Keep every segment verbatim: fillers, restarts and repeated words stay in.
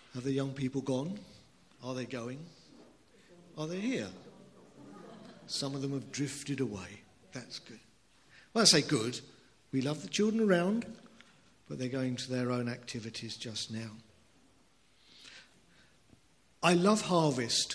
Have the young people gone? Are they going? Are they here? Some of them have drifted away. That's good. Well, I say good. We love the children around, but they're going to their own activities just now. I love harvest.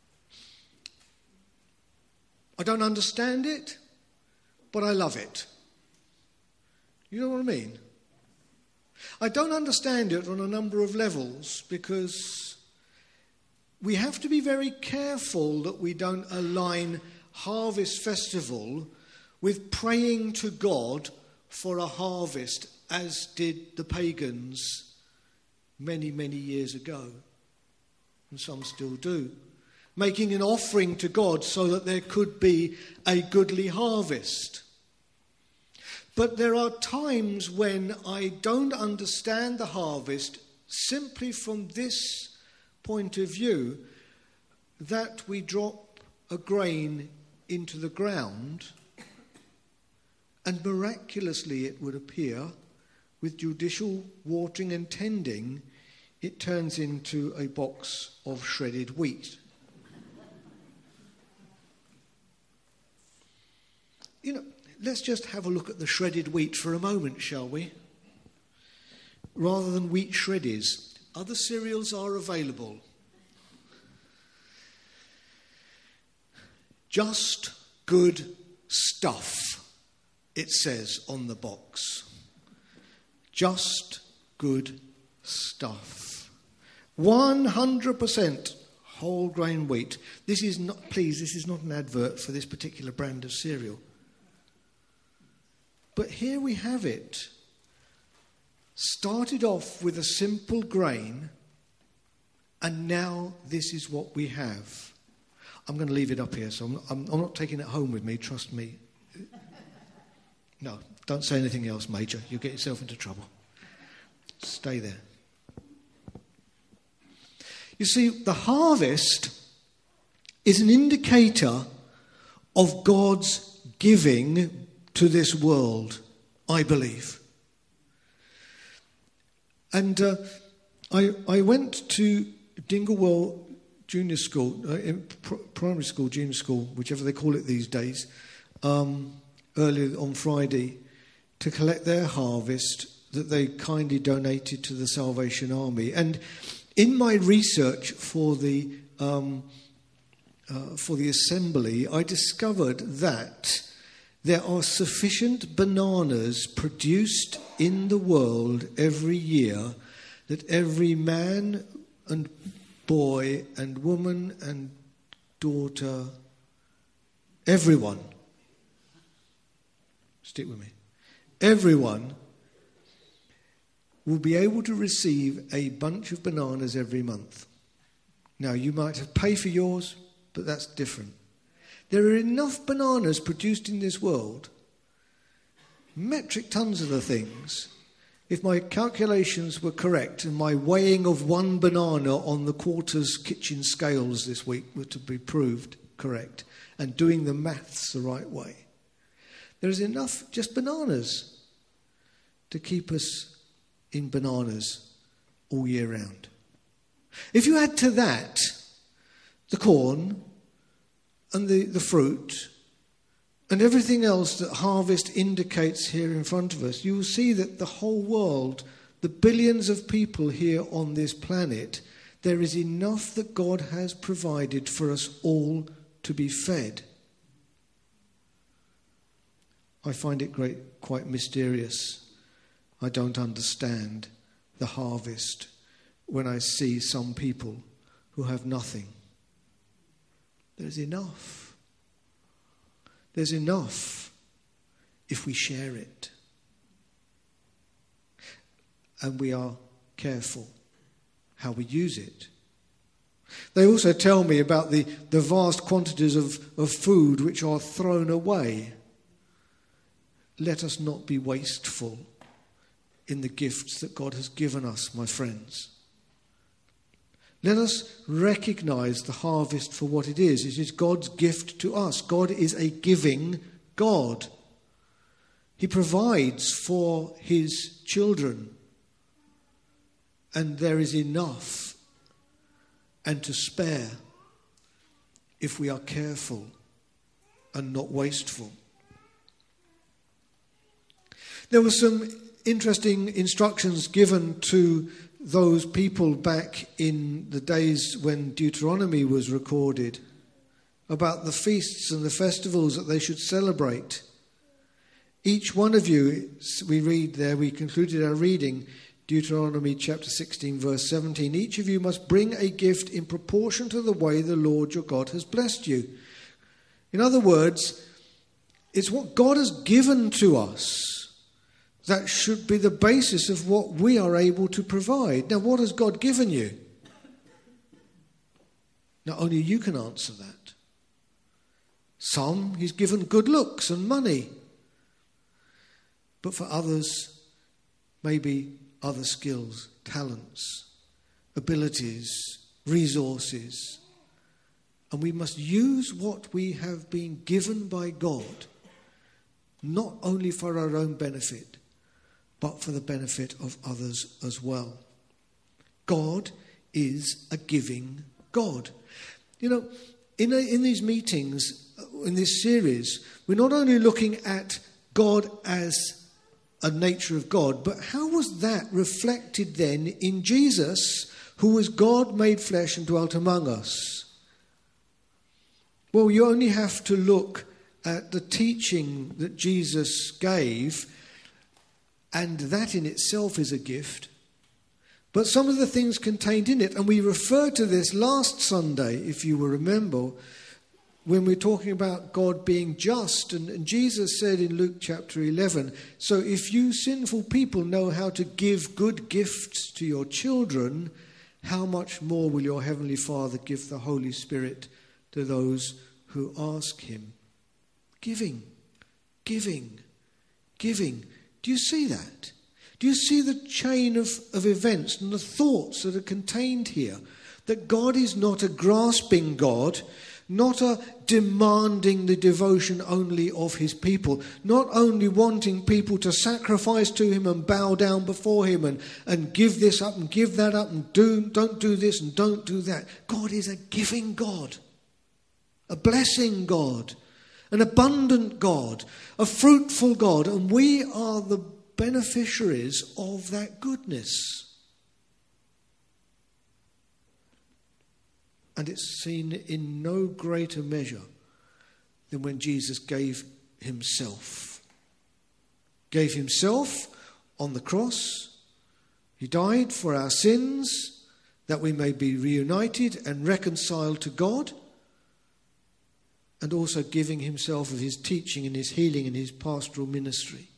I don't understand it, but I love it. You know what I mean? I don't understand it on a number of levels because we have to be very careful that we don't align Harvest Festival with praying to God for a harvest, as did the pagans many, many years ago. And some still do. Making an offering to God so that there could be a goodly harvest. But there are times when I don't understand the harvest simply from this point of view, that we drop a grain into the ground and miraculously, it would appear, with judicial watering and tending, it turns into a box of shredded wheat. You know, let's just have a look at the shredded wheat for a moment, shall we? Rather than wheat shreddies, other cereals are available. Just good stuff, it says on the box. Just good stuff. one hundred percent whole grain wheat. This is not, please, this is not an advert for this particular brand of cereal. But here we have it. Started off with a simple grain, and now this is what we have. I'm going to leave it up here, so I'm, I'm, I'm not taking it home with me, trust me. No, don't say anything else, Major. You'll get yourself into trouble. Stay there. You see, the harvest is an indicator of God's giving to this world, I believe. And uh, I, I went to Dinglewell Junior School, uh, in pr- primary school, junior school, whichever they call it these days, um, earlier on Friday, to collect their harvest that they kindly donated to the Salvation Army. And in my research for the um, uh, for the assembly, I discovered that there are sufficient bananas produced in the world every year that every man and boy and woman and daughter, everyone, stick with me, everyone will be able to receive a bunch of bananas every month. Now, you might have to pay for yours, but that's different. There are enough bananas produced in this world, metric tons of the things. If my calculations were correct and my weighing of one banana on the Quarters kitchen scales this week were to be proved correct, and doing the maths the right way, there is enough just bananas to keep us in bananas all year round. If you add to that the corn and the, the fruit and everything else that harvest indicates here in front of us, you will see that the whole world, the billions of people here on this planet, there is enough that God has provided for us all to be fed. I find it great, quite mysterious. I don't understand the harvest when I see some people who have nothing. There's enough. There's enough if we share it. And we are careful how we use it. They also tell me about the, the vast quantities of, of food which are thrown away. Let us not be wasteful in the gifts that God has given us, my friends. Let us recognize the harvest for what it is. It is God's gift to us. God is a giving God. He provides for his children. And there is enough and to spare if we are careful and not wasteful. There were some interesting instructions given to those people back in the days when Deuteronomy was recorded about the feasts and the festivals that they should celebrate. Each one of you, we read there, we concluded our reading, Deuteronomy chapter sixteen, verse seventeen, each of you must bring a gift in proportion to the way the Lord your God has blessed you. In other words, it's what God has given to us that should be the basis of what we are able to provide. Now, what has God given you? Now, only you can answer that. Some, he's given good looks and money. But for others, maybe other skills, talents, abilities, resources. And we must use what we have been given by God, not only for our own benefit, but for the benefit of others as well. God is a giving God. You know, in, a, in these meetings, in this series, we're not only looking at God as a nature of God, but how was that reflected then in Jesus, who was God made flesh and dwelt among us? Well, you only have to look at the teaching that Jesus gave, and that in itself is a gift. But some of the things contained in it, and we referred to this last Sunday, if you will remember, when we're talking about God being just. And, and Jesus said in Luke chapter eleven, so if you sinful people know how to give good gifts to your children, how much more will your heavenly Father give the Holy Spirit to those who ask him? Giving, giving, giving. Do you see that? Do you see the chain of, of events and the thoughts that are contained here? That God is not a grasping God, not a demanding the devotion only of his people, not only wanting people to sacrifice to him and bow down before him and, and give this up and give that up and do don't do this and don't do that. God is a giving God, a blessing God, an abundant God, a fruitful God, and we are the beneficiaries of that goodness. And it's seen in no greater measure than when Jesus gave himself. Gave himself on the cross. He died for our sins, that we may be reunited and reconciled to God. And also giving himself of his teaching and his healing and his pastoral ministry.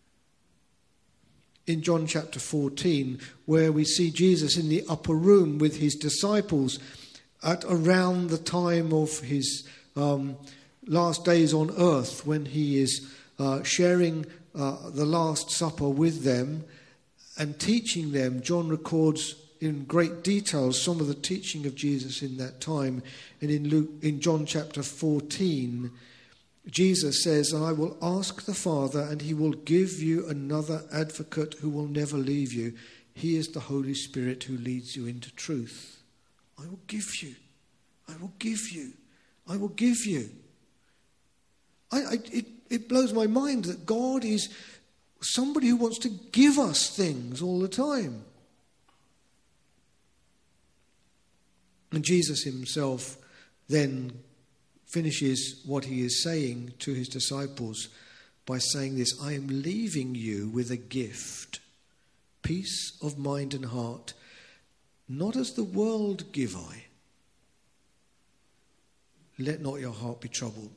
In John chapter fourteen, where we see Jesus in the upper room with his disciples at around the time of his um, last days on earth, when he is uh, sharing uh, the Last Supper with them and teaching them. John records in great detail some of the teaching of Jesus in that time. And in Luke, in John chapter fourteen, Jesus says, "And I will ask the Father, and he will give you another advocate who will never leave you. He is the Holy Spirit who leads you into truth." I will give you. I will give you. I will give you. I, I, it, it blows my mind that God is somebody who wants to give us things all the time. And Jesus himself then finishes what he is saying to his disciples by saying this: I am leaving you with a gift, peace of mind and heart. Not as the world give I. Let not your heart be troubled.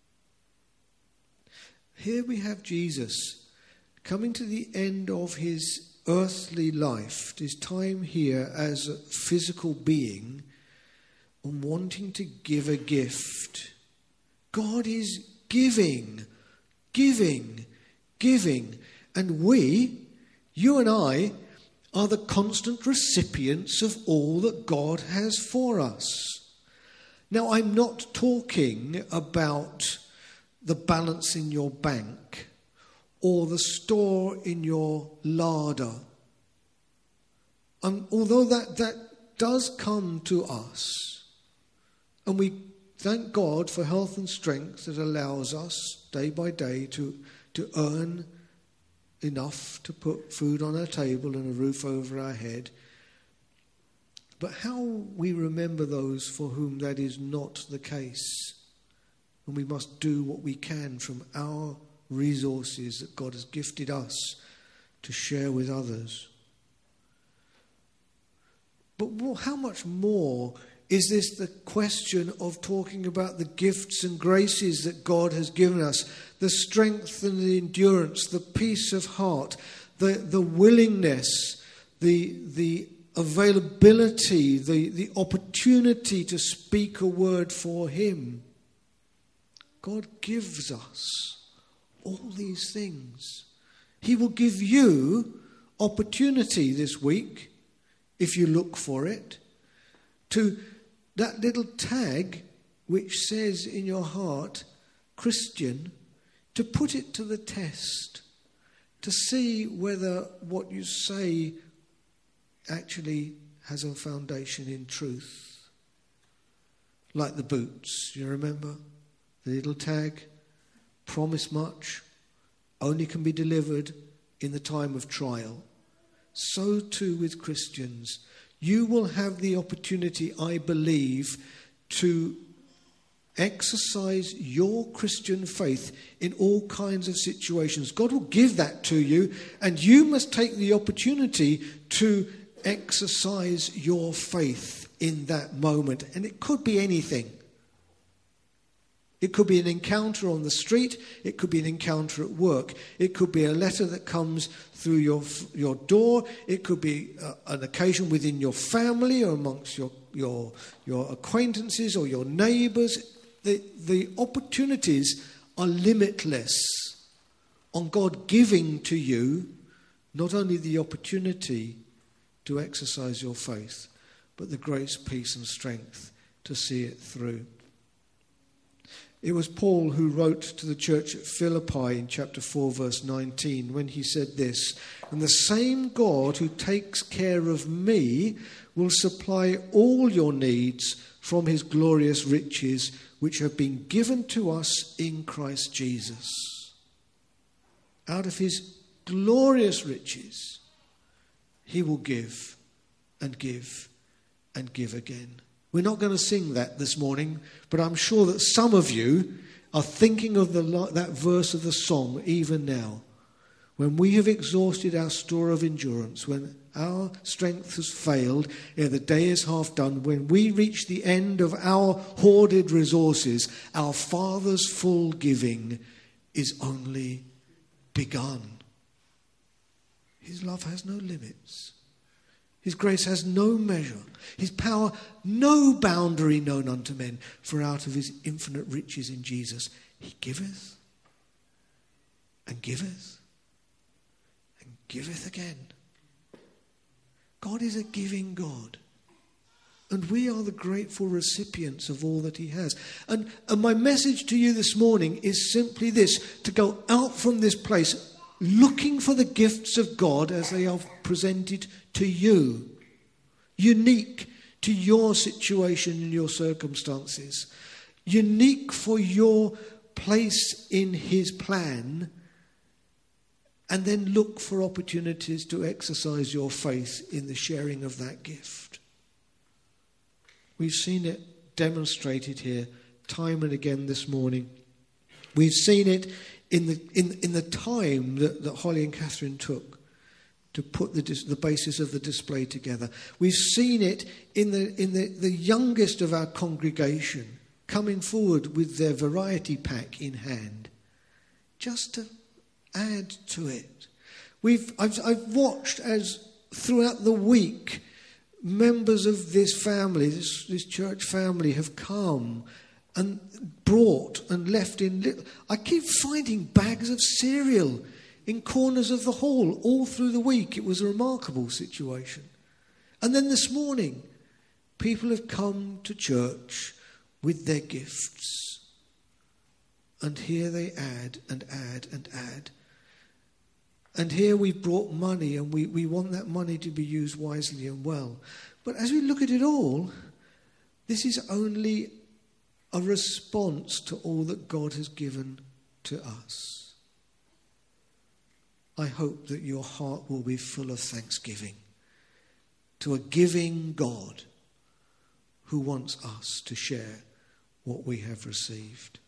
Here we have Jesus coming to the end of his earthly life, his time here as a physical being, and wanting to give a gift. God is giving, giving, giving. And we, you and I, are the constant recipients of all that God has for us. Now, I'm not talking about the balance in your bank or the store in your larder. Um, although that, that does come to us, and we thank God for health and strength that allows us day by day to, to earn enough to put food on our table and a roof over our head. But how we remember those for whom that is not the case, and we must do what we can from our resources that God has gifted us to share with others. But how much more is this the question of talking about the gifts and graces that God has given us, the strength and the endurance, the peace of heart, the, the willingness, the, the availability, the, the opportunity to speak a word for Him. God gives us all these things. He will give you opportunity this week, if you look for it, to that little tag which says in your heart, Christian, to put it to the test, to see whether what you say actually has a foundation in truth. Like the boots, you remember? The little tag, promise much, only can be delivered in the time of trial. So too with Christians. You will have the opportunity, I believe, to exercise your Christian faith in all kinds of situations. God will give that to you, and you must take the opportunity to exercise your faith in that moment. And it could be anything. It could be an encounter on the street. It could be an encounter at work. It could be a letter that comes through your your door. It could be uh, an occasion within your family or amongst your your your acquaintances or your neighbours. The the opportunities are limitless on God giving to you not only the opportunity to exercise your faith, but the grace, peace and strength to see it through. It was Paul who wrote to the church at Philippi in chapter four, verse nineteen, when he said this, "And the same God who takes care of me will supply all your needs from his glorious riches, which have been given to us in Christ Jesus." Out of his glorious riches, he will give and give and give again. We're not going to sing that this morning, but I'm sure that some of you are thinking of the, that verse of the song even now. When we have exhausted our store of endurance, when our strength has failed, ere the day is half done, when we reach the end of our hoarded resources, our Father's full giving is only begun. His love has no limits. His grace has no measure. His power no boundary known unto men. For out of his infinite riches in Jesus, he giveth and giveth and giveth again. God is a giving God. And we are the grateful recipients of all that he has. And, and my message to you this morning is simply this: to go out from this place looking for the gifts of God as they are presented to you, unique to your situation and your circumstances, unique for your place in his plan, and then look for opportunities to exercise your faith in the sharing of that gift. We've seen it demonstrated here time and again this morning. We've seen it in the in, in the time that, that Holly and Catherine took to put the the basis of the display together. We've seen it in the in the, the youngest of our congregation coming forward with their variety pack in hand, just to add to it. We've I've, I've watched as throughout the week members of this family, this, this church family, have come and brought and left in little. I keep finding bags of cereal in corners of the hall all through the week. It was a remarkable situation. And then this morning, people have come to church with their gifts. And here they add and add and add. And here we've brought money, and we, we want that money to be used wisely and well. But as we look at it all, this is only a response to all that God has given to us. I hope that your heart will be full of thanksgiving to a giving God who wants us to share what we have received.